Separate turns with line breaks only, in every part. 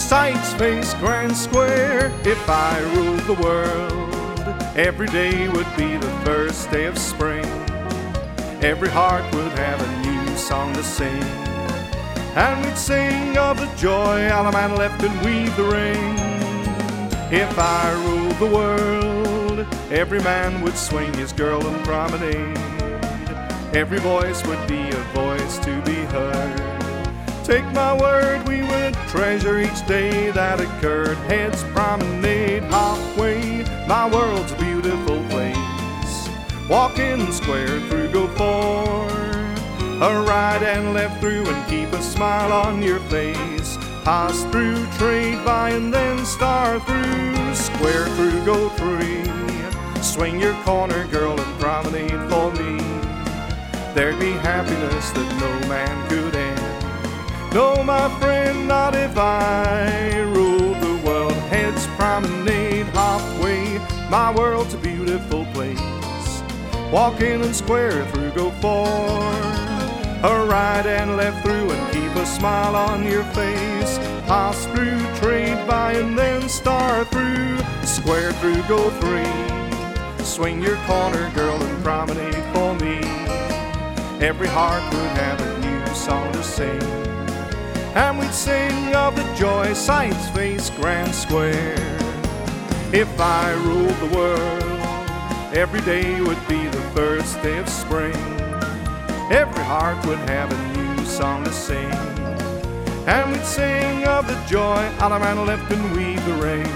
Sights face grand square. If I ruled the world, every day would be the first day of spring. Every heart would have a new song to sing, and we'd sing of the joy all a man left and weave the ring. If I ruled the world, every man would swing his girl and promenade. Every voice would be a voice to be heard. Take my word, we would treasure each day that occurred. Heads promenade halfway, my world's a beautiful place. Walking square through, go for a right and left through, and keep a smile on your face. Pass through, trade by, and then star through. Square through, go three. Swing your corner, girl, and promenade for me. There'd be happiness that no man could end. No, my friend, not if I ruled the world. Heads promenade halfway, my world's a beautiful place. Walk in and square through, go for a right and left through, and keep a smile on your face. Pass through, trade by, and then star through. Square through, go three. Swing your corner, girl, and promenade for me. Every heart would have a new song to sing, and we'd sing of the joy sights face grand square. If I ruled the world, every day would be the first day of spring. Every heart would have a new song to sing, and we'd sing of the joy all a man left and weave the ring.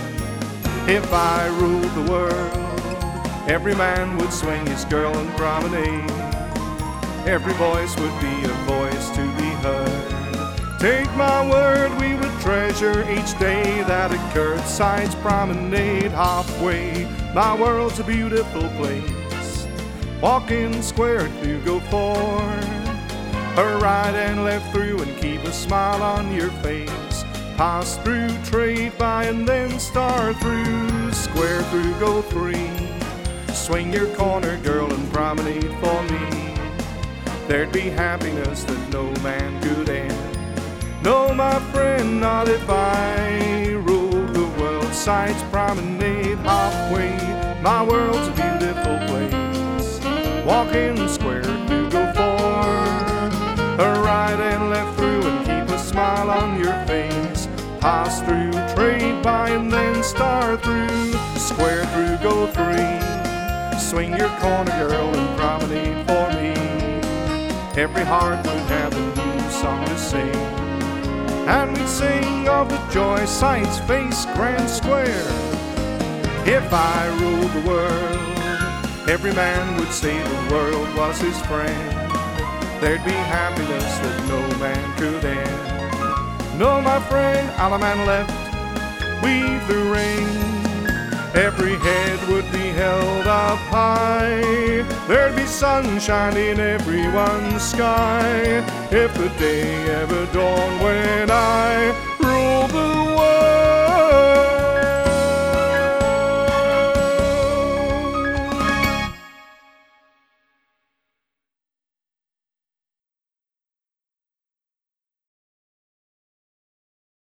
If I ruled the world, every man would swing his girl and promenade. Every voice would be a voice to be heard. Take my word, we would treasure each day that occurred. Sights promenade halfway, my world's a beautiful place. Walking square to go for a right and left through, and keep a smile on your face. Pass through, trade by, and then star through. Square through, go three. Swing your corner, girl, and promenade for me. There'd be happiness that no man could end. No, my friend, not if I ruled the world. Sights promenade halfway, my world's a beautiful place. Walking square to go for a right and left through, and keep a smile on your face. Pass through, trade by, and then star through. Square through, go three. Swing your corner, girl, and promenade for me. Every heart would have a new song to sing, and we'd sing of the joy sights face grand square. If I ruled the world, every man would say the world was his friend. There'd be happiness that no man could end. No, my friend, all a man left, weave the ring. Every head would be held up high. There'd be sunshine in everyone's sky. If the day ever dawned when I